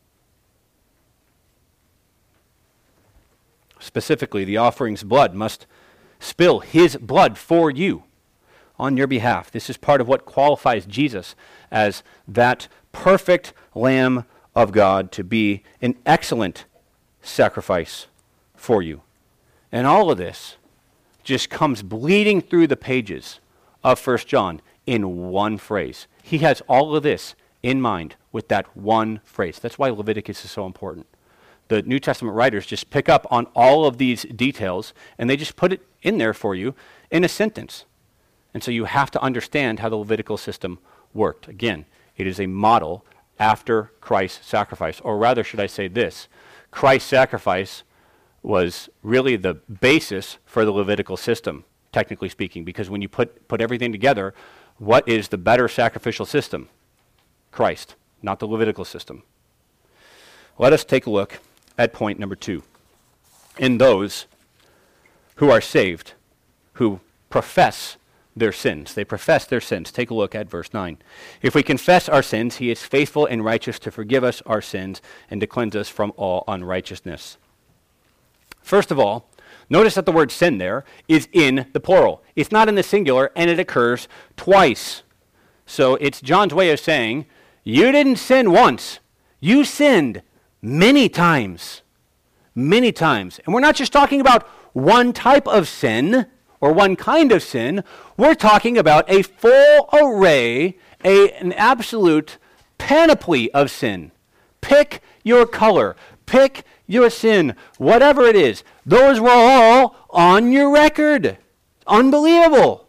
Specifically, the offering's blood must spill his blood for you on your behalf. This is part of what qualifies Jesus as that perfect Lamb of God to be an excellent sacrifice for you. And all of this just comes bleeding through the pages of 1 John in one phrase. He has all of this in mind with that one phrase. That's why Leviticus is so important. The New Testament writers just pick up on all of these details and they just put it in there for you in a sentence. And so you have to understand how the Levitical system worked. Again, it is a model after Christ's sacrifice. Or rather, should I say this, Christ's sacrifice was really the basis for the Levitical system, technically speaking, because when you put everything together, what is the better sacrificial system? Christ, not the Levitical system. Let us take a look at point number 2. In those who are saved, who profess their sins. They profess their sins. Take a look at verse 9. If we confess our sins, he is faithful and righteous to forgive us our sins and to cleanse us from all unrighteousness. First of all, notice that the word sin there is in the plural. It's not in the singular, and it occurs twice. So it's John's way of saying, you didn't sin once. You sinned many times. Many times. And we're not just talking about one type of sin, or one kind of sin. We're talking about a full array, an absolute panoply of sin. Pick your color, pick your sin, whatever it is. Those were all on your record. Unbelievable.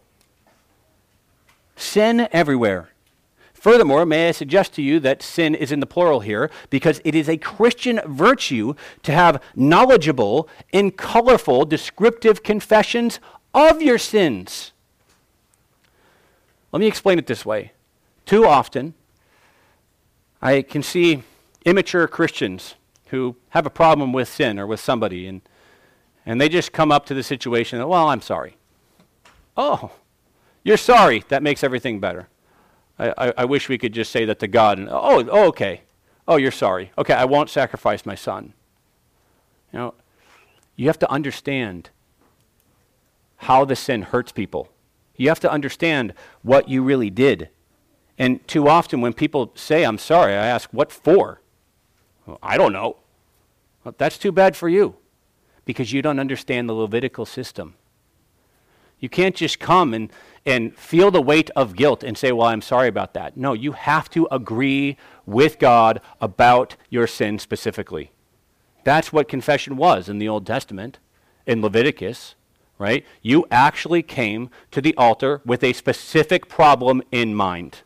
Sin everywhere. Furthermore, may I suggest to you that sin is in the plural here because it is a Christian virtue to have knowledgeable and colorful descriptive confessions of your sins. Let me explain it this way. Too often, I can see immature Christians who have a problem with sin or with somebody, and they just come up to the situation that, well, I'm sorry. Oh, you're sorry. That makes everything better. I wish we could just say that to God, and okay. Oh, you're sorry. Okay, I won't sacrifice my son. You know, you have to understand how the sin hurts people. You have to understand what you really did. And too often when people say, I'm sorry, I ask, what for? Well, I don't know. Well, that's too bad for you because you don't understand the Levitical system. You can't just come and feel the weight of guilt and say, well, I'm sorry about that. No, you have to agree with God about your sin specifically. That's what confession was in the Old Testament. in Leviticus, right? You actually came to the altar with a specific problem in mind.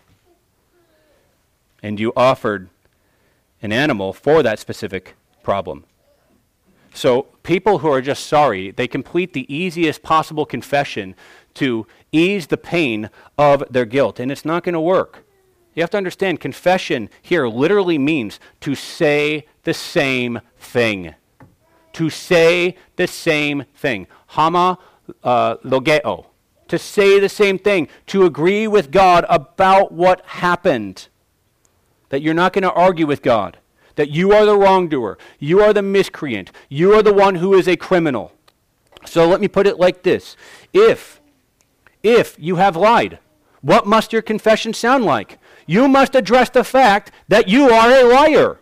And you offered an animal for that specific problem. So people who are just sorry, they complete the easiest possible confession to ease the pain of their guilt, and it's not going to work. You have to understand, confession here literally means to say the same thing. To say the same thing. Hama logeo. To say the same thing. To agree with God about what happened. That you're not going to argue with God. That you are the wrongdoer. You are the miscreant. You are the one who is a criminal. So let me put it like this. If you have lied, what must your confession sound like? You must address the fact that you are a liar.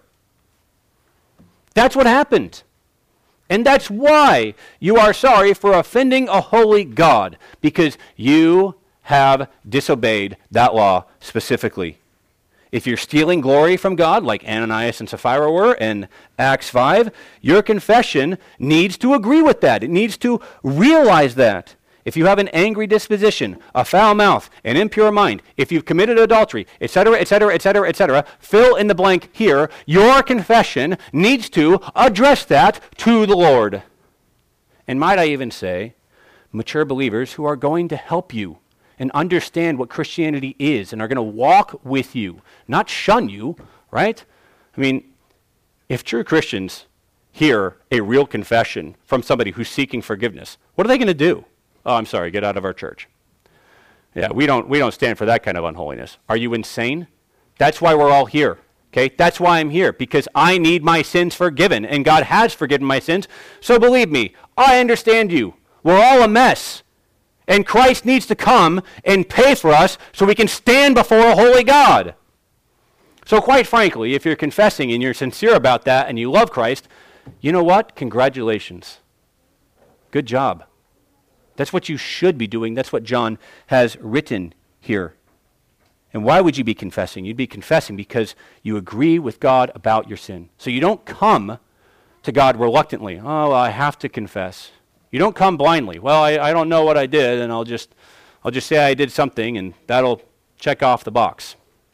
That's what happened. And that's why you are sorry for offending a holy God, because you have disobeyed that law specifically. If you're stealing glory from God, like Ananias and Sapphira were in Acts 5, your confession needs to agree with that. It needs to realize that. If you have an angry disposition, a foul mouth, an impure mind, if you've committed adultery, etc., etc., etc., etc., fill in the blank here, your confession needs to address that to the Lord. And might I even say, mature believers who are going to help you and understand what Christianity is and are going to walk with you, not shun you, right? I mean, if true Christians hear a real confession from somebody who's seeking forgiveness, what are they going to do? Oh, I'm sorry, get out of our church. Yeah, we don't stand for that kind of unholiness. Are you insane? That's why we're all here. Okay? That's why I'm here, because I need my sins forgiven, and God has forgiven my sins. So believe me, I understand you. We're all a mess. And Christ needs to come and pay for us so we can stand before a holy God. So quite frankly, if you're confessing and you're sincere about that and you love Christ, you know what? Congratulations. Good job. That's what you should be doing. That's what John has written here. And why would you be confessing? You'd be confessing because you agree with God about your sin. So you don't come to God reluctantly. Oh, I have to confess. You don't come blindly. Well, I don't know what I did, and I'll just say I did something, and that'll check off the box.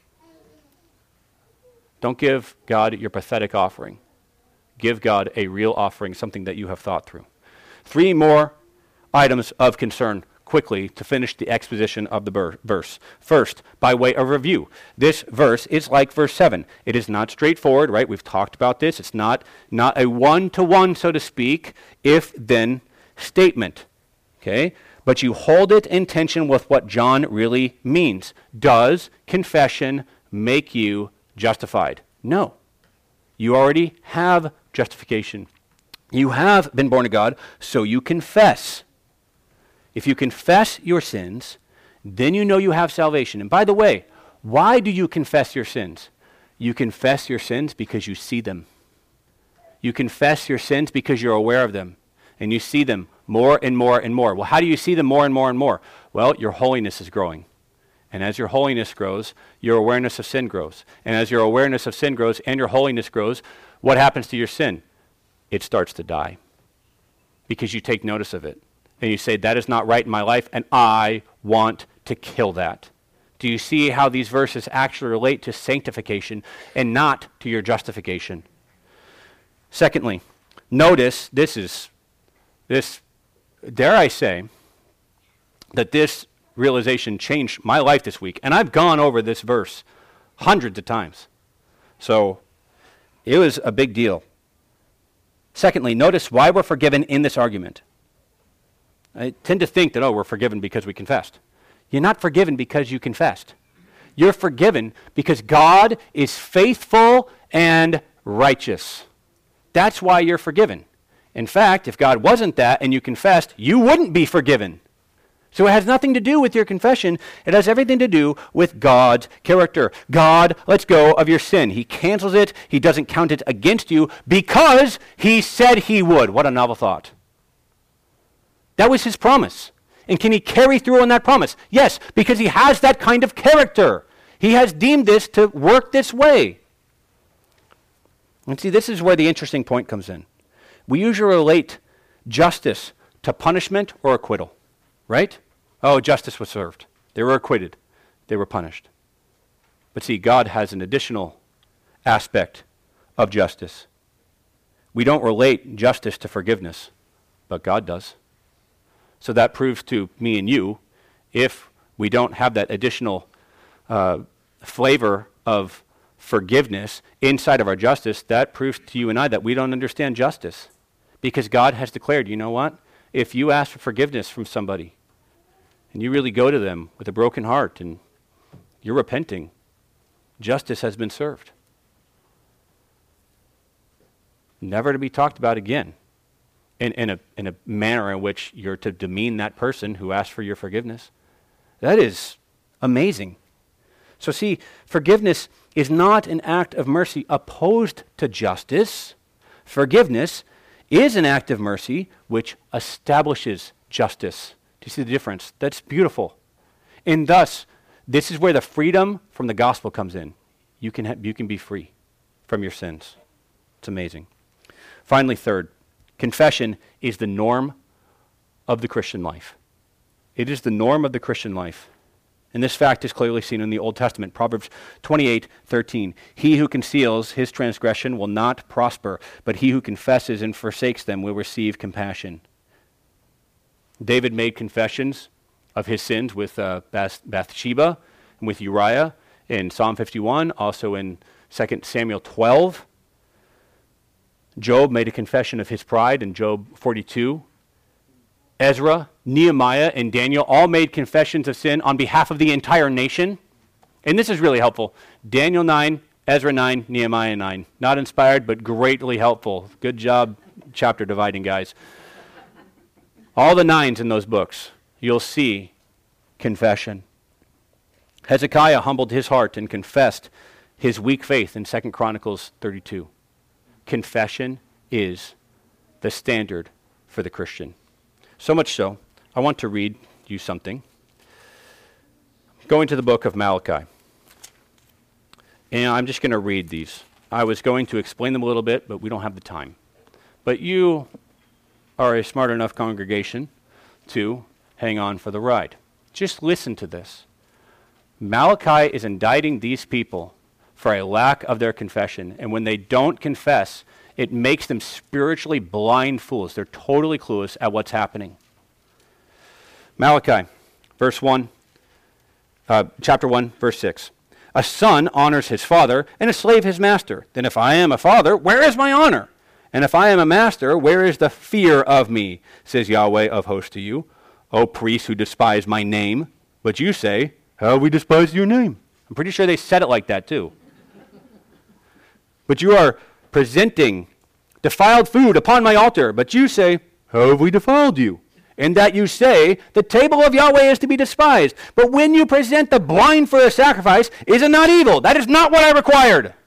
Don't give God your pathetic offering. Give God a real offering, something that you have thought through. 3 more items of concern quickly to finish the exposition of the verse. First, by way of review, this verse is like verse 7. It is not straightforward, right? We've talked about this. It's not a one-to-one, so to speak, if-then statement, okay? But you hold it in tension with what John really means. Does confession make you justified? No. You already have justification. You have been born of God, so you confess. If you confess your sins, then you know you have salvation. And by the way, why do you confess your sins? You confess your sins because you see them. You confess your sins because you're aware of them. And you see them more and more and more. Well, how do you see them more and more and more? Well, your holiness is growing. And as your holiness grows, your awareness of sin grows. And as your awareness of sin grows and your holiness grows, what happens to your sin? It starts to die. Because you take notice of it. And you say, that is not right in my life, and I want to kill that. Do you see how these verses actually relate to sanctification and not to your justification? Secondly, notice this, dare I say, that this realization changed my life this week. And I've gone over this verse hundreds of times. So it was a big deal. Secondly, notice why we're forgiven in this argument. I tend to think that, we're forgiven because we confessed. You're not forgiven because you confessed. You're forgiven because God is faithful and righteous. That's why you're forgiven. In fact, if God wasn't that and you confessed, you wouldn't be forgiven. So it has nothing to do with your confession. It has everything to do with God's character. God lets go of your sin. He cancels it. He doesn't count it against you because he said he would. What a novel thought. That was his promise. And can he carry through on that promise? Yes, because he has that kind of character. He has deemed this to work this way. And see, this is where the interesting point comes in. We usually relate justice to punishment or acquittal, right? Oh, justice was served. They were acquitted. They were punished. But see, God has an additional aspect of justice. We don't relate justice to forgiveness, but God does. So that proves to me and you, if we don't have that additional flavor of forgiveness inside of our justice, that proves to you and I that we don't understand justice. Because God has declared, you know what? If you ask for forgiveness from somebody, and you really go to them with a broken heart, and you're repenting, justice has been served. Never to be talked about again in a manner in which you're to demean that person who asked for your forgiveness. That is amazing. So see, forgiveness is not an act of mercy opposed to justice. Forgiveness is an act of mercy which establishes justice. Do you see the difference? That's beautiful. And thus, this is where the freedom from the gospel comes in. You can be free from your sins. It's amazing. Finally, third, confession is the norm of the Christian life. It is the norm of the Christian life. And this fact is clearly seen in the Old Testament. Proverbs 28:13. He who conceals his transgression will not prosper, but he who confesses and forsakes them will receive compassion. David made confessions of his sins with Bathsheba and with Uriah in Psalm 51, also in 2 Samuel 12. Job made a confession of his pride in Job 42. Ezra, Nehemiah, and Daniel all made confessions of sin on behalf of the entire nation. And this is really helpful. Daniel 9, Ezra 9, Nehemiah 9. Not inspired, but greatly helpful. Good job chapter dividing, guys. All the 9s in those books, you'll see confession. Hezekiah humbled his heart and confessed his weak faith in 2 Chronicles 32. Confession is the standard for the Christian. So much so, I want to read you something. Going to the book of Malachi. And I'm just going to read these. I was going to explain them a little bit, but we don't have the time. But you are a smart enough congregation to hang on for the ride. Just listen to this. Malachi is indicting these people for a lack of their confession. And when they don't confess, it makes them spiritually blind fools. They're totally clueless at what's happening. Malachi, chapter 1, verse 6. A son honors his father, and a slave his master. Then if I am a father, where is my honor? And if I am a master, where is the fear of me? Says Yahweh of hosts to you. O priests who despise my name. But you say, how have we despised your name? I'm pretty sure they said it like that too. But you are presenting defiled food upon my altar. But you say, how have we defiled you? In that you say, the table of Yahweh is to be despised. But when you present the blind for a sacrifice, is it not evil? That is not what I required.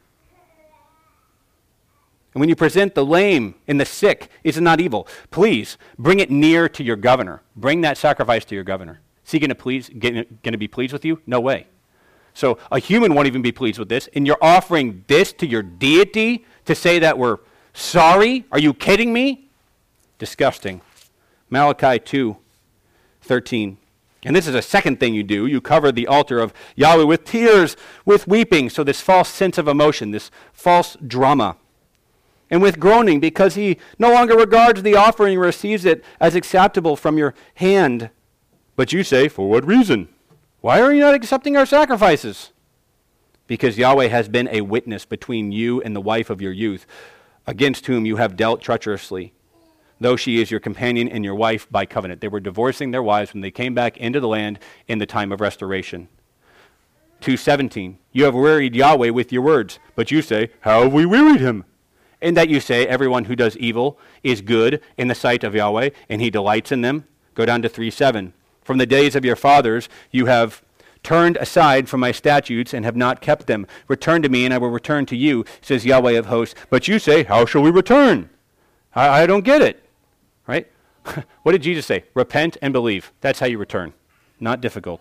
And when you present the lame and the sick, is it not evil? Please, bring it near to your governor. Bring that sacrifice to your governor. Is he going to be pleased with you? No way. So a human won't even be pleased with this, and you're offering this to your deity to say that we're sorry? Are you kidding me? Disgusting. Malachi 2:13. And this is a second thing you do. You cover the altar of Yahweh with tears, with weeping. So this false sense of emotion, this false drama. And with groaning, because he no longer regards the offering and receives it as acceptable from your hand. But you say, for what reason? Why are you not accepting our sacrifices? Because Yahweh has been a witness between you and the wife of your youth, against whom you have dealt treacherously, though she is your companion and your wife by covenant. They were divorcing their wives when they came back into the land in the time of restoration. 2:17, you have wearied Yahweh with your words, but you say, how have we wearied him? In that you say, everyone who does evil is good in the sight of Yahweh, and he delights in them. Go down to 3:7. From the days of your fathers, you have turned aside from my statutes and have not kept them. Return to me, and I will return to you, says Yahweh of hosts. But you say, how shall we return? I don't get it. Right? What did Jesus say? Repent and believe. That's how you return. Not difficult.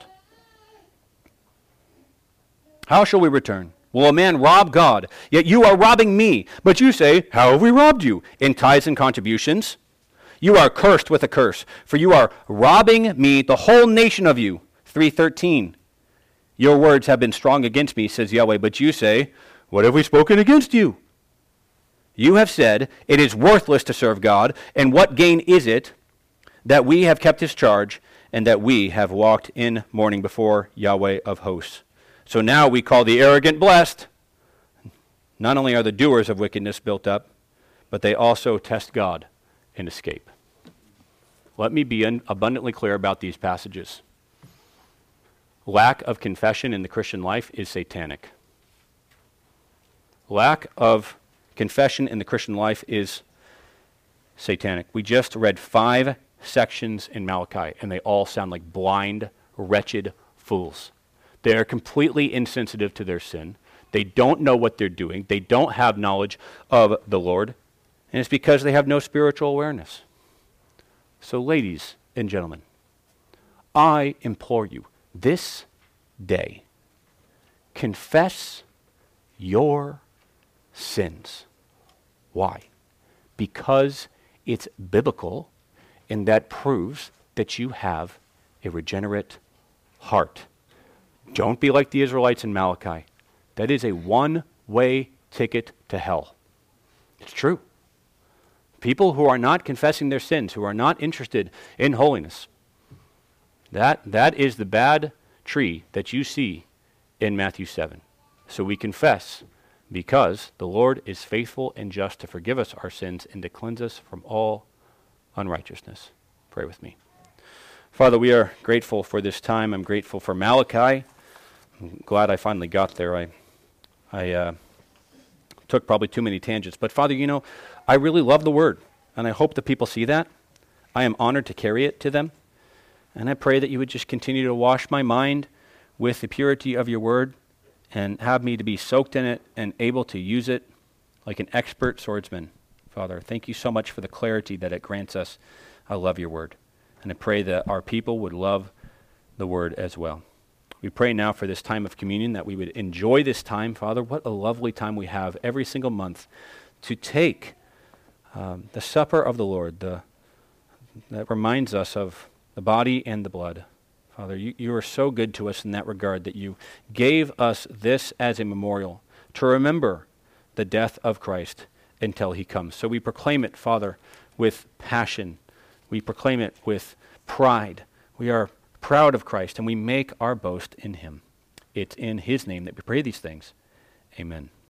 How shall we return? Will a man rob God? Yet you are robbing me. But you say, how have we robbed you? In tithes and contributions? You are cursed with a curse, for you are robbing me, the whole nation of you. 3:13. Your words have been strong against me, says Yahweh, but you say, what have we spoken against you? You have said, it is worthless to serve God, and what gain is it that we have kept his charge, and that we have walked in mourning before Yahweh of hosts? So now we call the arrogant blessed. Not only are the doers of wickedness built up, but they also test God and escape. Let me be abundantly clear about these passages. Lack of confession in the Christian life is satanic. Lack of confession in the Christian life is satanic. We just read 5 sections in Malachi, and they all sound like blind, wretched fools. They are completely insensitive to their sin. They don't know what they're doing. They don't have knowledge of the Lord. And it's because they have no spiritual awareness. So, ladies and gentlemen, I implore you, this day, confess your sins. Why? Because it's biblical, and that proves that you have a regenerate heart. Don't be like the Israelites in Malachi. That is a one-way ticket to hell. It's true. People who are not confessing their sins, who are not interested in holiness, that is the bad tree that you see in Matthew 7. So we confess because the Lord is faithful and just to forgive us our sins and to cleanse us from all unrighteousness. Pray with me. Father, we are grateful for this time. I'm grateful for Malachi. I'm glad I finally got there. I took probably too many tangents. But Father, I really love the Word, and I hope that people see that. I am honored to carry it to them. And I pray that you would just continue to wash my mind with the purity of your Word and have me to be soaked in it and able to use it like an expert swordsman. Father, thank you so much for the clarity that it grants us. I love your Word. And I pray that our people would love the Word as well. We pray now for this time of communion, that we would enjoy this time. Father, what a lovely time we have every single month to take the supper of the Lord, that reminds us of the body and the blood. Father, you are so good to us in that regard that you gave us this as a memorial to remember the death of Christ until he comes. So we proclaim it, Father, with passion. We proclaim it with pride. We are proud of Christ, and we make our boast in him. It's in his name that we pray these things. Amen.